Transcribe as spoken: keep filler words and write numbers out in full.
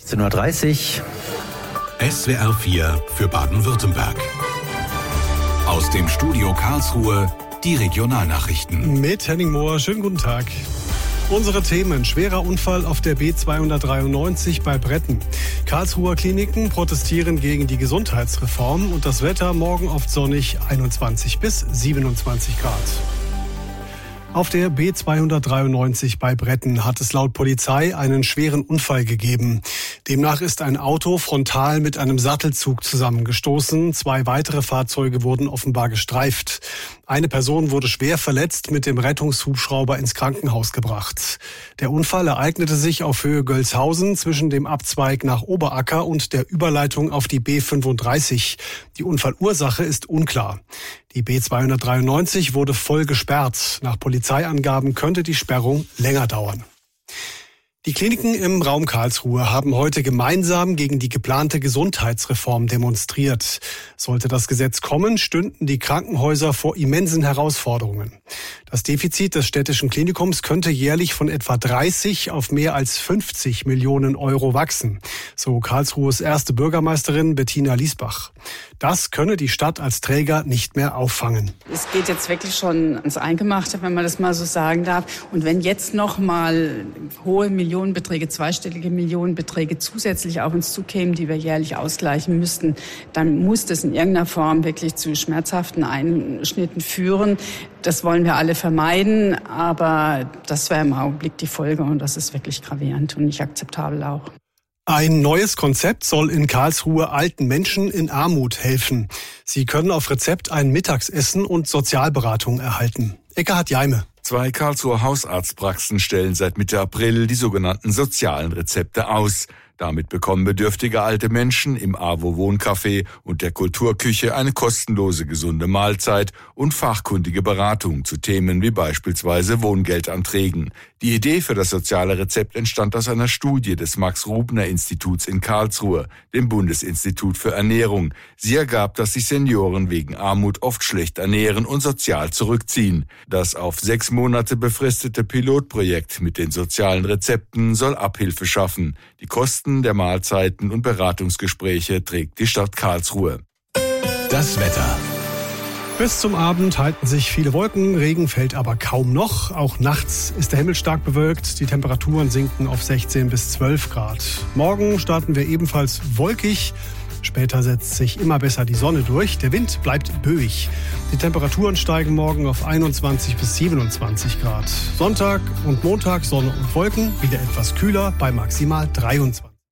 sechzehn Uhr dreißig. S W R vier für Baden-Württemberg. Aus dem Studio Karlsruhe die Regionalnachrichten. Mit Henning Mohr, schönen guten Tag. Unsere Themen: schwerer Unfall auf der B zweihundertdreiundneunzig bei Bretten. Karlsruher Kliniken protestieren gegen die Gesundheitsreform und das Wetter morgen oft sonnig, einundzwanzig bis siebenundzwanzig Grad. Auf der B zweihundertdreiundneunzig bei Bretten hat es laut Polizei einen schweren Unfall gegeben. Demnach ist ein Auto frontal mit einem Sattelzug zusammengestoßen. Zwei weitere Fahrzeuge wurden offenbar gestreift. Eine Person wurde schwer verletzt mit dem Rettungshubschrauber ins Krankenhaus gebracht. Der Unfall ereignete sich auf Höhe Gölzhausen zwischen dem Abzweig nach Oberacker und der Überleitung auf die B fünfunddreißig. Die Unfallursache ist unklar. Die B zweihundertdreiundneunzig wurde voll gesperrt. Nach Polizeiangaben könnte die Sperrung länger dauern. Die Kliniken im Raum Karlsruhe haben heute gemeinsam gegen die geplante Gesundheitsreform demonstriert. Sollte das Gesetz kommen, stünden die Krankenhäuser vor immensen Herausforderungen. Das Defizit des städtischen Klinikums könnte jährlich von etwa dreißig auf mehr als fünfzig Millionen Euro wachsen, so Karlsruhes erste Bürgermeisterin Bettina Liesbach. Das könne die Stadt als Träger nicht mehr auffangen. Es geht jetzt wirklich schon ans Eingemachte, wenn man das mal so sagen darf. Und wenn jetzt noch mal hohe Millionenbeträge, zweistellige Millionenbeträge zusätzlich auf uns zukämen, die wir jährlich ausgleichen müssten, dann muss das in irgendeiner Form wirklich zu schmerzhaften Einschnitten führen. Das wollen wir alle vermeiden, aber das wäre im Augenblick die Folge und das ist wirklich gravierend und nicht akzeptabel auch. Ein neues Konzept soll in Karlsruhe alten Menschen in Armut helfen. Sie können auf Rezept ein Mittagsessen und Sozialberatung erhalten. Eckhard Jeime. Zwei Karlsruher Hausarztpraxen stellen seit Mitte April die sogenannten sozialen Rezepte aus. Damit bekommen bedürftige alte Menschen im AWO-Wohncafé und der Kulturküche eine kostenlose gesunde Mahlzeit und fachkundige Beratung zu Themen wie beispielsweise Wohngeldanträgen. Die Idee für das soziale Rezept entstand aus einer Studie des Max-Rubner-Instituts in Karlsruhe, dem Bundesinstitut für Ernährung. Sie ergab, dass sich Senioren wegen Armut oft schlecht ernähren und sozial zurückziehen. Das auf sechs Monate befristete Pilotprojekt mit den sozialen Rezepten soll Abhilfe schaffen. Die Kosten der Mahlzeiten und Beratungsgespräche trägt die Stadt Karlsruhe. Das Wetter. Bis zum Abend halten sich viele Wolken, Regen fällt aber kaum noch. Auch nachts ist der Himmel stark bewölkt, die Temperaturen sinken auf sechzehn bis zwölf Grad. Morgen starten wir ebenfalls wolkig. Später setzt sich immer besser die Sonne durch. Der Wind bleibt böig. Die Temperaturen steigen morgen auf einundzwanzig bis siebenundzwanzig Grad. Sonntag und Montag Sonne und Wolken, wieder etwas kühler bei maximal dreiundzwanzig.